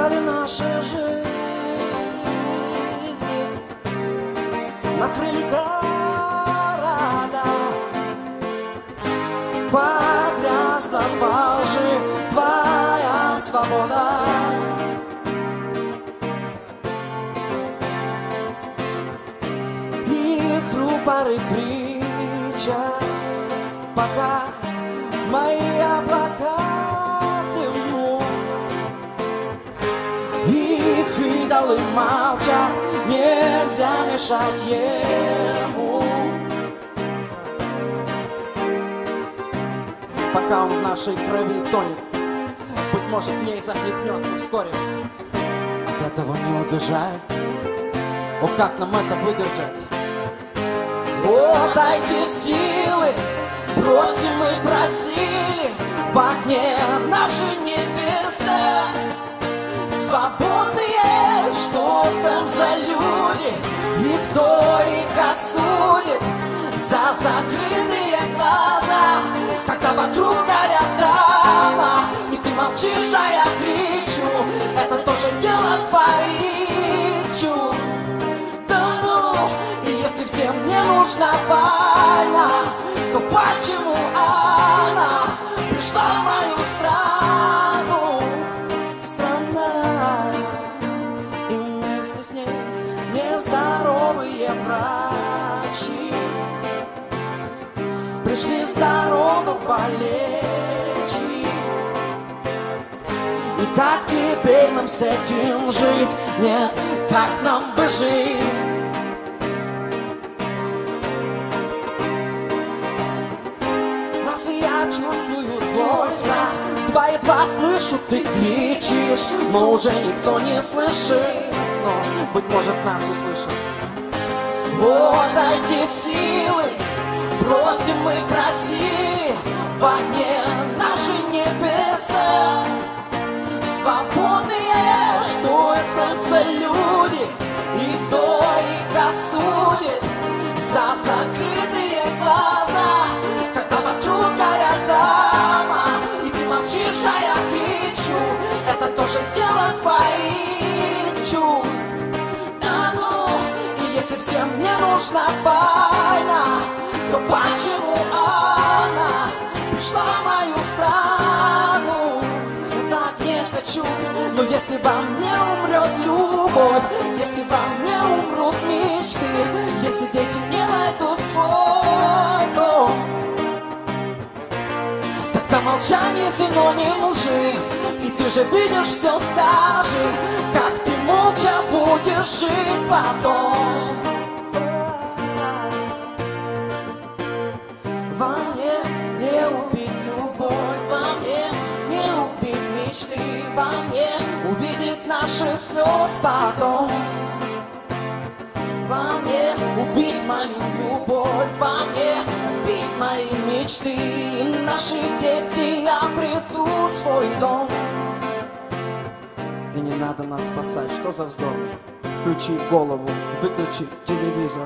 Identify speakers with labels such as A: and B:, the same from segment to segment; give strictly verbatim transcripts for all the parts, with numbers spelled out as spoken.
A: Украли наши жизни, накрыли города, погрязла во лжи твоя свобода. Их рупоры кричат, пока мои облака в дыму. Их идолы молчат, нельзя мешать ему. Пока он в нашей крови тонет, быть может, в ней захлебнется вскоре. От этого не убежать. О, как нам это выдержать? О, дайте силы, просим и просили в огне наши небеса. Свободные, что это за люди, и кто их осудит за закрытые глаза, когда вокруг горят дома, и ты молчишь, а я кричу. Это тоже дело твоих чувств. Да ну, и если всем не нужна война, то почему она пришла в мою страну? Страна, и вместе с ней нездоровые врачи пришли здорового лечить. И как теперь нам с этим жить? Нет, как нам выжить? Нас и я чувствую твой страх, два едва слышу, ты кричишь, но уже никто не слышит, но, быть может, нас услышат. О, дайте силы, просим мы просили в огне наши небеса. Свободные, что это за люди, и кто их осудит за закрытые глаза, когда вокруг горят дома, и ты молчишь, а я кричу. Это тоже дело твоих чувств. Да ну, и если всем не нужна война, то почему она пришла в мою страну? Я так не хочу, но если во мне умрет любовь, если во мне умрут мечты, если дети не найдут свой дом, тогда молчание синоним лжи. И ты же видишь, все скажи, как ты молча будешь жить потом. Во мне не убить любовь, во мне не убить мечты, во мне увидеть наших слез потом. Во мне убить мою любовь, во мне убить мои мечты, и наши дети обретут свой дом. И не надо нас спасать, что за вздор? Включи голову, выключи телевизор.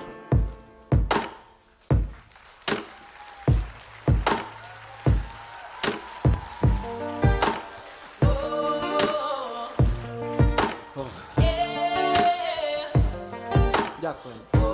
A: Дякую.